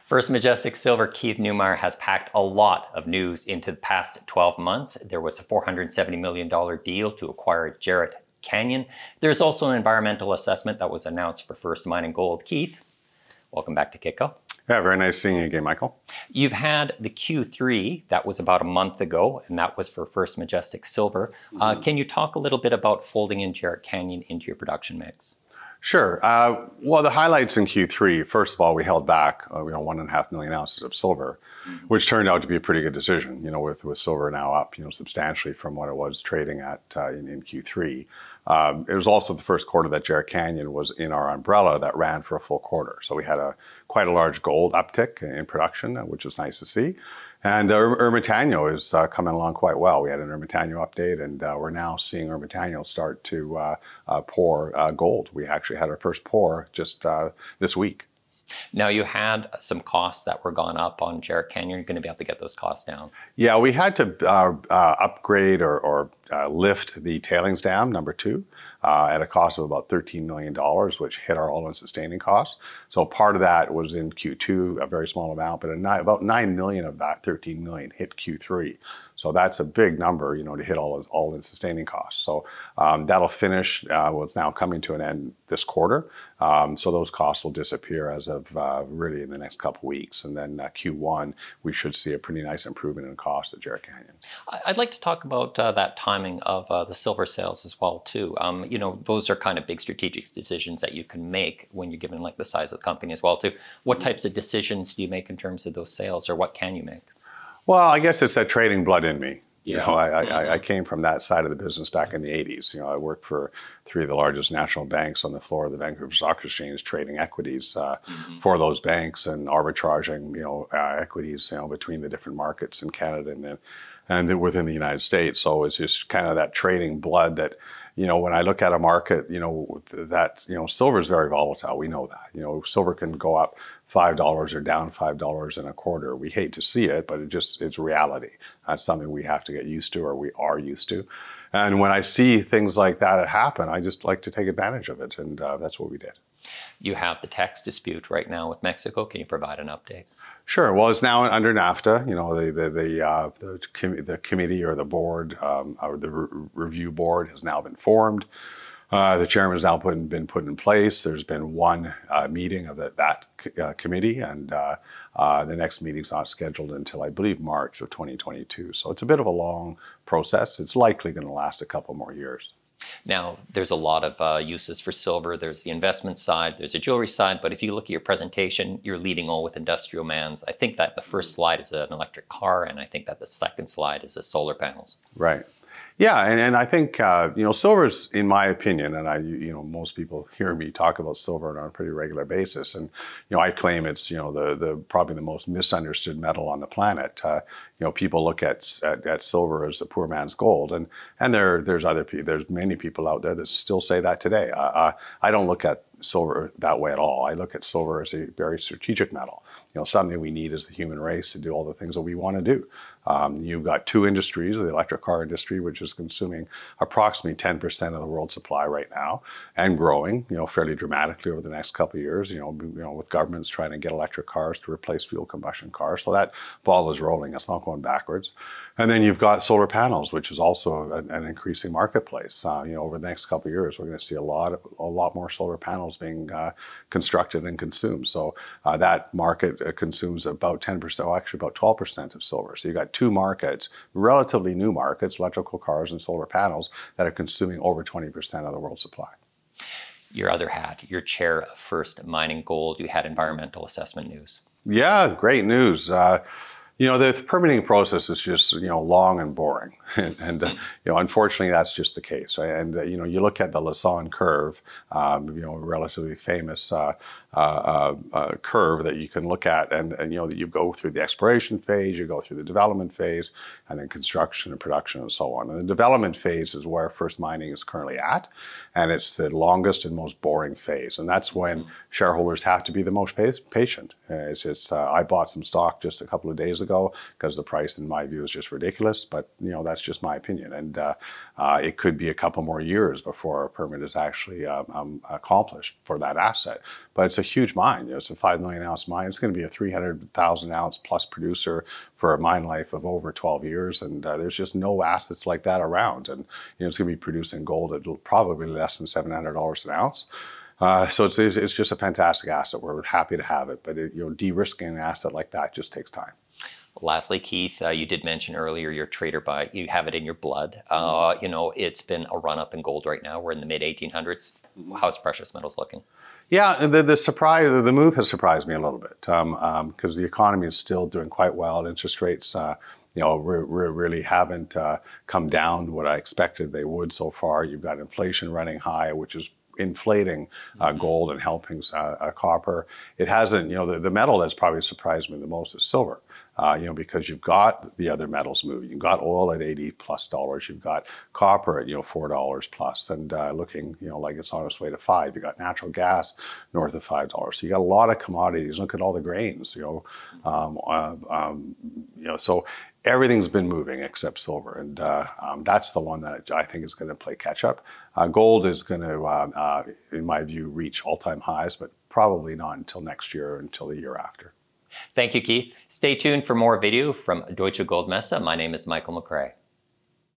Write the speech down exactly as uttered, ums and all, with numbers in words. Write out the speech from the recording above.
First Majestic Silver, Keith Neumeyer, has packed a lot of news into the past twelve months. There was a four hundred seventy million dollars deal to acquire Jerritt Canyon. There's also an environmental assessment that was announced for First Mining Gold. Keith, welcome back to Kitco. Yeah, very nice seeing you again, Michael. You've had the Q three, that was about a month ago, and that was for First Majestic Silver. Mm-hmm. Uh, can you talk a little bit about folding in Jerritt Canyon into your production mix? Sure. Uh, well, the highlights in Q three, first of all, we held back uh, you know, one and a half million ounces of silver, mm-hmm. which turned out to be a pretty good decision, you know, with, with silver now up, you know, substantially from what it was trading at uh, in, in Q three. Um, it was also the first quarter that Jerritt Canyon was in our umbrella that ran for a full quarter. So we had a quite a large gold uptick in production, which was nice to see. And uh, Ermitaño is uh, coming along quite well. We had an Ermitaño update, and uh, we're now seeing Ermitaño start to uh, uh, pour uh, gold. We actually had our first pour just uh, this week. Now, you had some costs that were gone up on Jerritt Canyon. You're going to be able to get those costs down. Yeah, we had to uh, uh, upgrade or, or uh, lift the tailings dam, number two, uh, at a cost of about thirteen million dollars, which hit our all-in sustaining costs. So part of that was in Q two, a very small amount, but a nine, about nine million of that thirteen million hit Q three. So that's a big number, you know, to hit all all in sustaining costs. So um, that'll finish, uh, well, it's now coming to an end this quarter. Um, so those costs will disappear as of uh, really in the next couple of weeks. And then uh, Q one, we should see a pretty nice improvement in cost at Jerritt Canyon. I'd like to talk about uh, that timing of uh, the silver sales as well, too. Um, you know, those are kind of big strategic decisions that you can make when you're given like the size of the company as well, too. What types of decisions do you make in terms of those sales, or what can you make? Well, I guess it's that trading blood in me. You Yeah. know, I, I, I came from that side of the business back in the eighties. You know, I worked for three of the largest national banks on the floor of the Vancouver Stock Exchange, trading equities uh, mm-hmm. for those banks and arbitraging, you know, uh, equities, you know, between the different markets in Canada and the, and within the United States. So it's just kind of that trading blood that, you know, when I look at a market, you know, that, you know, silver is very volatile. We know that. You know, silver can go up five dollars or down five dollars in a quarter. We hate to see it, but it just, it's reality. That's something we have to get used to, or we are used to. And when I see things like that happen, I just like to take advantage of it. And uh, that's what we did. You have the tax dispute right now with Mexico. Can you provide an update? Sure. Well, it's now under NAFTA. You know, the the the, uh, the, com- the committee or the board um, or the re- review board has now been formed. Uh, the chairman has now put, been put in place. There's been one uh, meeting of the, that uh, committee, and uh, uh, the next meeting's not scheduled until, I believe, March of twenty twenty-two. So it's a bit of a long process. It's likely going to last a couple more years. Now, there's a lot of uh, uses for silver. There's the investment side, there's a jewelry side, but if you look at your presentation, you're leading all with industrial mans. I think that the first slide is an electric car, and I think that the second slide is a solar panels. Right. Yeah, and, and I think, uh, you know, silver's, in my opinion, and I, you know, most people hear me talk about silver on a pretty regular basis, and, you know, I claim it's, you know, the, the probably the most misunderstood metal on the planet. Uh, you know, people look at, at at silver as the poor man's gold, and and there there's other people, there's many people out there that still say that today. Uh, uh, I don't look at silver that way at all. I look at silver as a very strategic metal. You know, something we need as the human race to do all the things that we want to do. Um, you've got two industries, the electric car industry, which is consuming approximately ten percent of the world's supply right now and growing, you know, fairly dramatically over the next couple of years, you know, you know, with governments trying to get electric cars to replace fuel combustion cars. So that ball is rolling. It's not going backwards. And then you've got solar panels, which is also an, an increasing marketplace. Uh, you know, over the next couple of years, we're going to see a lot of, a lot more solar panels being uh, constructed and consumed. So uh, that market uh, consumes about ten percent, well, actually about twelve percent of silver. So you've got two markets, relatively new markets, electrical cars and solar panels, that are consuming over twenty percent of the world's supply. Your other hat, you're chair of First Mining Gold. You had environmental assessment news. Yeah, great news. Uh, You know, the permitting process is just, you know, long and boring. and, and uh, you know, unfortunately, that's just the case. And, uh, you know, you look at the Lassonde curve, um, you know, a relatively famous uh, uh, uh, curve that you can look at. And, and, you know, that you go through the exploration phase, you go through the development phase, and then construction and production and so on. And the development phase is where First Mining is currently at. And it's the longest and most boring phase. And that's when shareholders have to be the most patient. Uh, it's just, uh, I bought some stock just a couple of days ago. ago, because the price, in my view, is just ridiculous. But you know, that's just my opinion, and uh, uh, it could be a couple more years before a permit is actually um, um, accomplished for that asset. But it's a huge mine. You know, it's a five million ounce mine. It's going to be a three hundred thousand ounce plus producer for a mine life of over twelve years, and uh, there's just no assets like that around. And you know, it's going to be producing gold at probably less than seven hundred dollars an ounce. Uh, so it's, it's just a fantastic asset. We're happy to have it, but it, you know, de-risking an asset like that just takes time. Lastly, Keith, uh, you did mention earlier your trader buy. You have it in your blood. Uh, you know, it's been a run up in gold right now. We're in the mid eighteen hundreds. How's precious metals looking? Yeah, the, the surprise, the move has surprised me a little bit, because um, um, the economy is still doing quite well. Interest rates, uh, you know, re re really haven't uh, come down what I expected they would so far. You've got inflation running high, which is inflating uh, gold and helping uh, uh, copper. It hasn't, you know, the, the metal that's probably surprised me the most is silver. Uh, you know, because you've got the other metals moving. You've got oil at eighty plus dollars. You've got copper at, you know, four dollars plus and uh, looking, you know, like it's on its way to five. You've got natural gas north of five dollars. So you got a lot of commodities. Look at all the grains, you know, um, uh, um, you know, so everything's been moving except silver. And uh, um, that's the one that I think is going to play catch up. Uh, gold is going to, uh, uh, in my view, reach all-time highs, but probably not until next year or until the year after. Thank you, Keith. Stay tuned for more video from Deutsche Goldmesse. My name is Michael McRae.